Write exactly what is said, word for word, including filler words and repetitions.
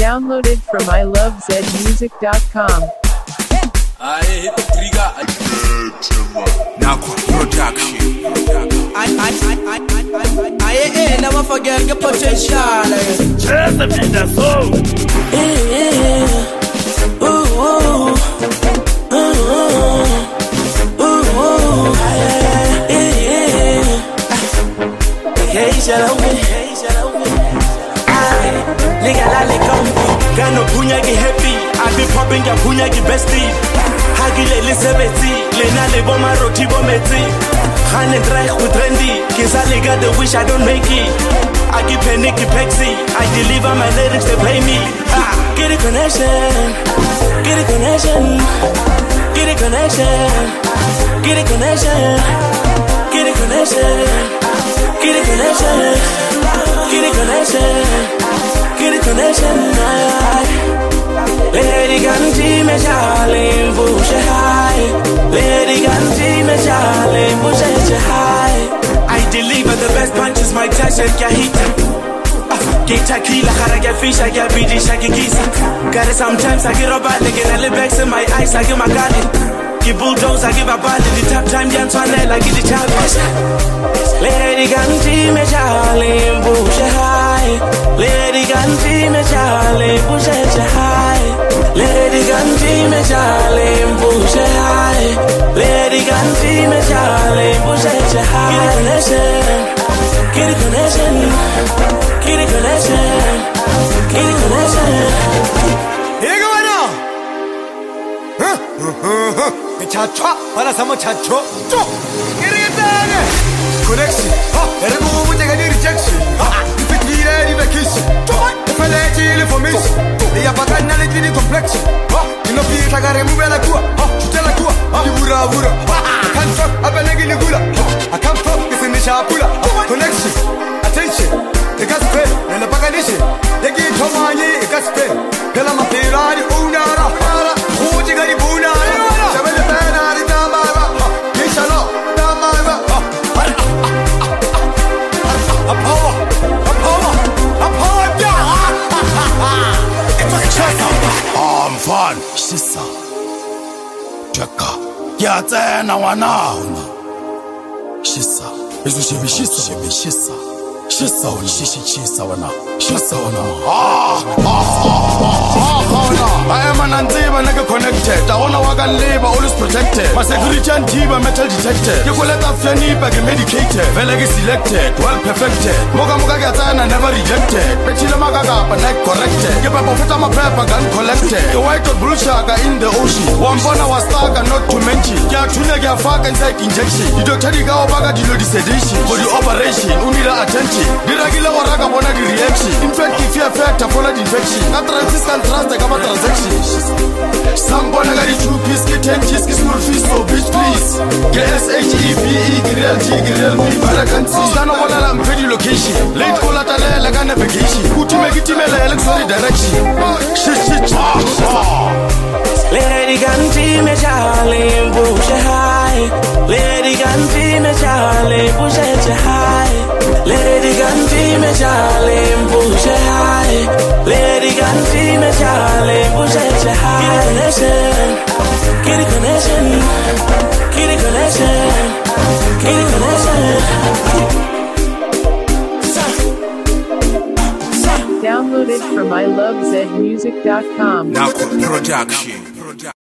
Downloaded from I love zed music dot com. I hit the trigger. Nakwa production. I I I I I I I never forget your potential. Just a bit of soul. Ooh ooh ooh ooh. Hey, shallow me, hey, shallow me. Nigga, la le come. Gano punya ki happy. I be popping ya punya ki bestie. Hagile le sebeti. Le na le boma roti bometi. Khane dry with trendy. Kisa le got the wish I don't make it. I give penny ki pexi. I deliver my lyrics, they pay me. Ah, get a connection. Get a connection. Get a connection. Get a connection. Get a connection. Get a connection, get a connection, get a connection. Lady Ganji me charlie, push it high. Lady Ganji me charlie, push it high. I deliver the best punches, my touch and Kahita. Get tequila, I get fish, I get B D, I get geese. Got it sometimes, I get a bad leg and I bags in my eyes, I get my garden. Give bulldoze, I give a body, the top time, Jan Swanel, I give the challenge. Lady Ganji me charlie, push it high. Lady Ganji me charlie, push it high. Lady Ganji me charlie, push it high. Lady Ganji me charlie, push it high. Get a connection, get a connection, get a connection, get a connection. Here go now. Huh? Chacho, para samo chacho. Get it done. Connection. Ere mo mo tega ni rejection. If it need any vacation. If I let you information. They are back and they need complexion. You know be tagare mu bela kuwa. Chutela kuwa. Ni bura bura. I can't talk abelegi ni gula. I can't talk if ni shapula. Connection. Attention. The gas pay. Nela paganishe. Yegi tomani gas pay. Kala mapira ni unara. Hoji gari bunara. Shabele pena ni tamara. Inshallah tamara. A power, a power, a power, yeah. It's a I'm fun. Shisa. Jaka. Yate na wana. Shisa. Izu shibi shisa. Shibi shisa. Shisa wana. Shishi shisa wana. Shisa wana. Ah. Ah. Ah. I am an antiba nigga connected. I wanna walk and live, always protected. My security and tiba metal detected. You call it a fanny bag medicated. Velag selected, well perfected. Moga moga gatana never rejected. Petila magaga but not corrected. You papa fit my pepper gun collected. The white or blue shark in the ocean. One bona was stuck and not to mention. Ya tuna ya fuck and take injection. You don't tell the go baga the load sedation. For the operation, unila attention. The regular waraga bona the reaction. In fact, if you affect a follow the infection. Not resistant trust the cover transaction. Somebody got it two piece, get ten cheese, get small fees, so bitch please. Get S H E B E, grill G, grill me, but I can't see. Stand on one I'm pretty location. Late call at a like a navigation. Who to make it email, I look for the direction. Shit, shit, Lady Ganji me charlie, push it high. Lady Ganji me charlie, push it high. Lady Ganji me charlie, push it high. Lady Ganji me charlie, push it high. Get a connection, get a connection, get a connection. Downloaded from I love zed music dot com. Nakwa production.